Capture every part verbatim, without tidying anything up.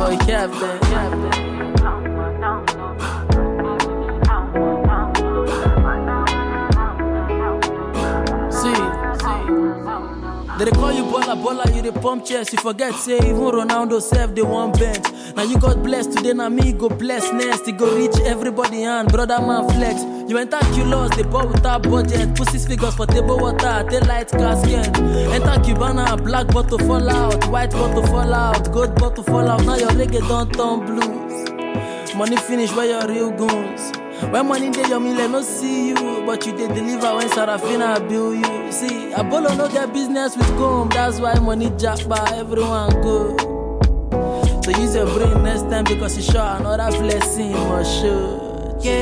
boy Captain, Captain. They call you baller, baller, you the pump chest. You forget, say, even Ronaldo self, they want bench. Now you got blessed today, now me go bless next. You go reach everybody hand, brother man flex. You enter Q-Loss, they bought without budget. Put six figures for table water, they light casket. Enter Cubana, black bottle fall out, white bottle fall out, gold bottle fall out. Now your reggae don't turn blues. Money finish where your real goons. When money day your meal, no see you, but you did deliver when Sarafina bill you. See, Apollo no get business with comb, that's why money jack by everyone go. So use your brain next time because you sure another blessing for sure. Yeah,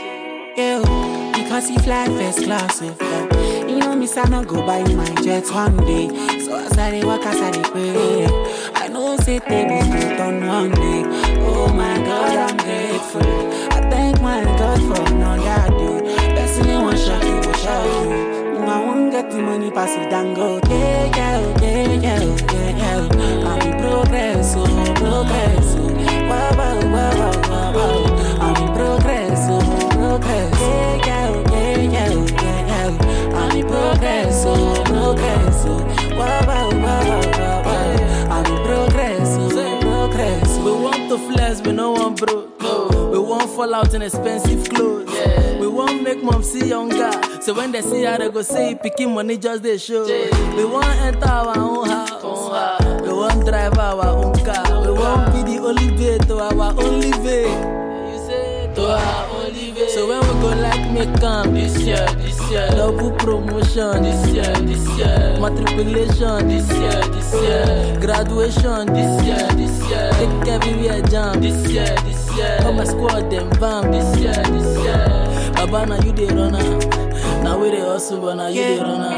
yeah, because he fly first class with them. You know me, son, I go buy my jet one day. So as I dey walk, as I dey pray, I know say tables go turn one day. Oh my God, I'm grateful. Thank my God for another day. Person you want shot, you go shot you. I won't get the money, pass it down, go. Yeah, yeah, yeah, yeah, yeah, yeah. I'm in progress, oh, progress, oh. Wow, wow, wow, wow, wow. I'm in progress, oh, progress. Yeah, yeah, yeah, yeah, yeah, yeah. I'm in progress, oh, progress, oh. Wow, wow, wow, wow, wow. I'm in progress, oh, progress. We want to flex, we no want broke. We won't fall out in expensive clothes. Yeah. We won't make mom see younger. So when they see her, they go say, picking money just they show. Yeah. We won't enter our own house. Own house. We won't drive our own car. Own we car. Won't be the only way to our only way. You say to our only way. So when we go like make come this year, this year. Double promotion this year, this year. Matriculation this year, this year. Graduation this year, this year. Take everywhere jam this year, this year. All my squad them bam this year, this year. Baba now you the runner. Now we the hustle, but now you yeah. the runner.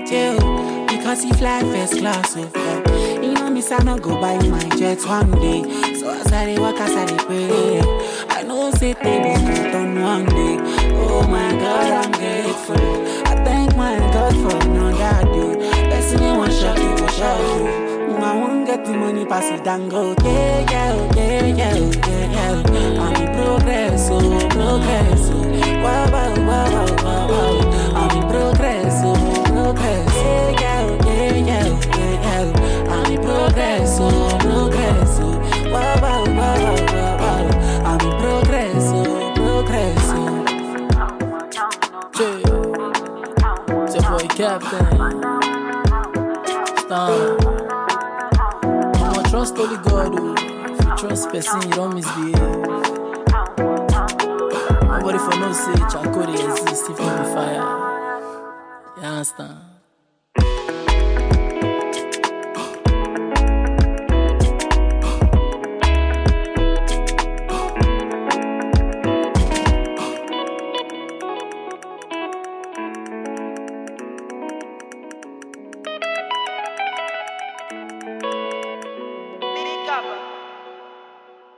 Yeah, because he fly first class with them. You know me, son, I go buy my jet one day. So as I dey walk, as I dey pray, I know say tables go turn one day. Oh my God, I'm grateful. I thank my God for another day. Person you want shot, you go shot you. I won't get the money, pass it down, go. Yeah, yeah, yeah, yeah, yeah, yeah. I'm in progress, oh, progress, oh. Wow, wow, wow, wow, wow. I'm in progress, oh, progress. Yeah, yeah, yeah, yeah, yeah, yeah. I'm in progress, oh, progress, oh. Wow, wow, wow, wow, wow. I'm in progress, oh, progress, oh. Chill. It's your boy Captain. Star. Trust only God, oh. If you trust person, you don't misbehave. Nobody for no say Chakori exists if not be fire. You understand?